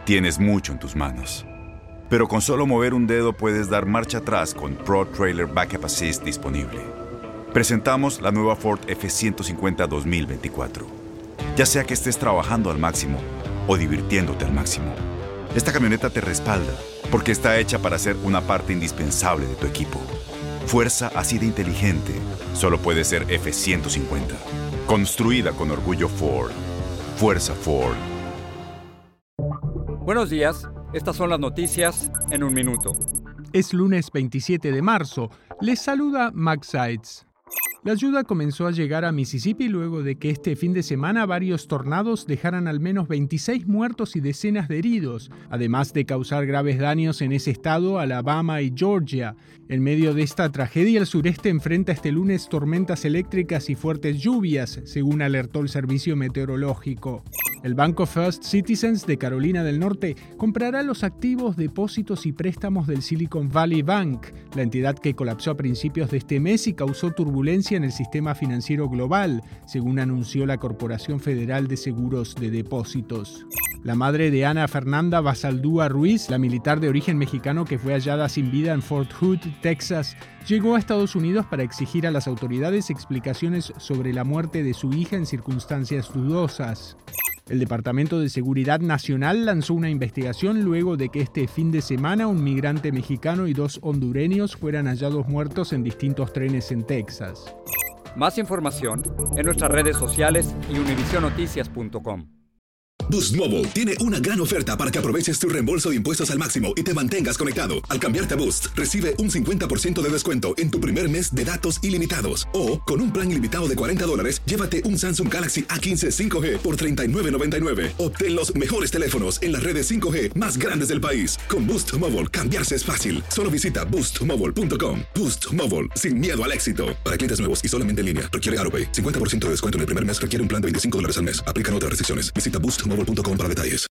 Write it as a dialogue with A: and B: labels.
A: Tienes mucho en tus manos. Pero con solo mover un dedo puedes dar marcha atrás con Pro Trailer Backup Assist disponible. Presentamos la nueva Ford F-150 2024. Ya sea que estés trabajando al máximo o divirtiéndote al máximo, esta camioneta te respalda porque está hecha para ser una parte indispensable de tu equipo. Fuerza así de inteligente solo puede ser F-150. Construida con orgullo Ford. Fuerza Ford.
B: Buenos días, estas son las noticias en un minuto.
C: Es lunes 27 de marzo. Les saluda Max Seitz. La ayuda comenzó a llegar a Mississippi luego de que este fin de semana varios tornados dejaran al menos 26 muertos y decenas de heridos, además de causar graves daños en ese estado, Alabama y Georgia. En medio de esta tragedia, el sureste enfrenta este lunes tormentas eléctricas y fuertes lluvias, según alertó el servicio meteorológico. El banco First Citizens de Carolina del Norte comprará los activos, depósitos y préstamos del Silicon Valley Bank, la entidad que colapsó a principios de este mes y causó turbulencia en el sistema financiero global, según anunció la Corporación Federal de Seguros de Depósitos. La madre de Ana Fernanda Basaldúa Ruiz, la militar de origen mexicano que fue hallada sin vida en Fort Hood, Texas, llegó a Estados Unidos para exigir a las autoridades explicaciones sobre la muerte de su hija en circunstancias dudosas. El Departamento de Seguridad Nacional lanzó una investigación luego de que este fin de semana un migrante mexicano y 2 hondureños fueran hallados muertos en distintos trenes en Texas.
B: Más información en nuestras redes sociales y univisionoticias.com.
D: Boost Mobile tiene una gran oferta para que aproveches tu reembolso de impuestos al máximo y te mantengas conectado. Al cambiarte a Boost, recibe un 50% de descuento en tu primer mes de datos ilimitados. O, con un plan ilimitado de $40, llévate un Samsung Galaxy A15 5G por $39.99. Obtén los mejores teléfonos en las redes 5G más grandes del país. Con Boost Mobile, cambiarse es fácil. Solo visita boostmobile.com. Boost Mobile, sin miedo al éxito. Para clientes nuevos y solamente en línea, requiere AroPay. 50% de descuento en el primer mes requiere un plan de $25 al mes. Aplican otras restricciones. Visita boostmobile.com para detalles.